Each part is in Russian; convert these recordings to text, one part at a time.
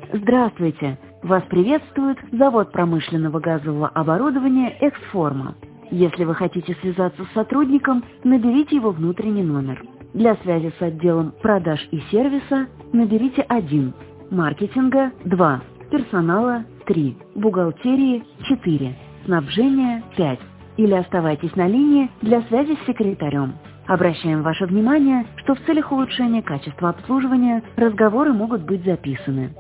Здравствуйте! Вас приветствует завод промышленного газового оборудования «Эксформа». Если вы хотите связаться с сотрудником, наберите его внутренний номер. Для связи с отделом продаж и сервиса наберите 1, маркетинга 2, персонала 3, бухгалтерии 4, снабжения 5. Или оставайтесь на линии для связи с секретарем. Обращаем ваше внимание, что в целях улучшения качества обслуживания разговоры могут быть записаны.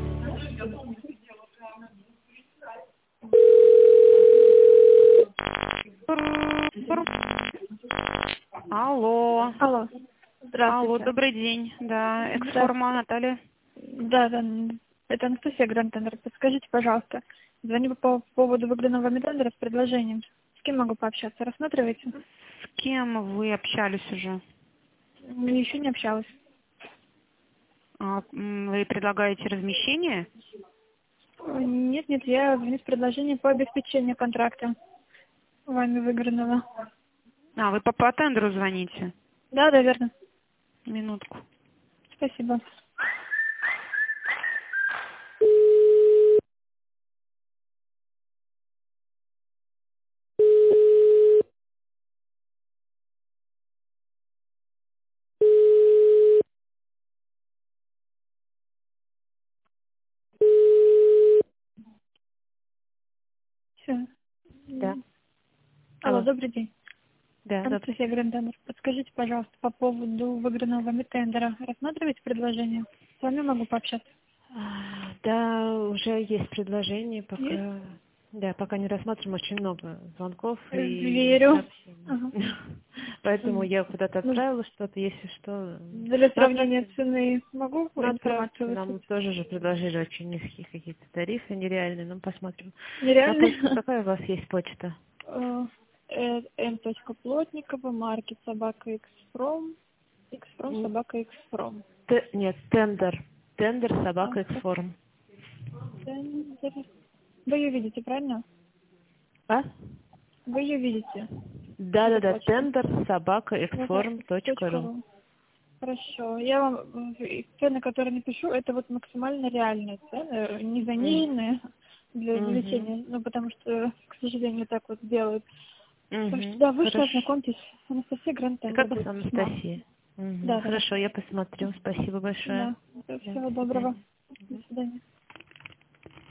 Алло. Алло. Здравствуйте. Алло, добрый день. Да, Эксформа, Наталья. Да, это Анастасия Гранд-тендер. Подскажите, пожалуйста, звоню по поводу выигранного вами тендера с предложением. С кем могу пообщаться? Рассматриваете? С кем вы общались уже? Еще не общалась. Вы предлагаете размещение? Нет, я внес предложение по обеспечению контракта вами выигранного. Вы по тендеру звоните? Да, верно. Минутку. Спасибо. Все. Да. Алло, Алло. добрый день. Да, добрый. Анастасия Гранд-тендер. Подскажите, пожалуйста, по поводу выигранного вами тендера. Рассматриваете предложение? С вами могу пообщаться? Да, уже есть предложение, Есть? пока, да, пока не рассматриваем очень много звонков и Верю. сообщений. Ага. Поэтому я куда-то отправила что-то, если что. Для сравнения цены могу Отправьте, информацию нам выслать? тоже же предложили очень низкие какие-то тарифы, нереальные, но посмотрим. На Нереально? почту какая у вас есть почта? М.Плотникова, маркет собака Xprom, собака Xprom. Нет, тендер. Тендер собака Так, Эксформ. тендер. Вы ее видите, правильно? А? Вы ее видите? Эту Да, почту. тендер собака Эксформ.ру. .ру. Хорошо. Я вам цены, которые напишу, это вот максимально реальные цены, не заниженные для лечения, ну потому что, к сожалению, так вот делают. Так что да, вышли, Хорошо. ознакомьтесь. Анастасия Гранд-тендер Как вас будет письмо. Анастасия? Да. Хорошо, я посмотрю. Спасибо большое. Да. Да, Всего до доброго. свидания. До свидания.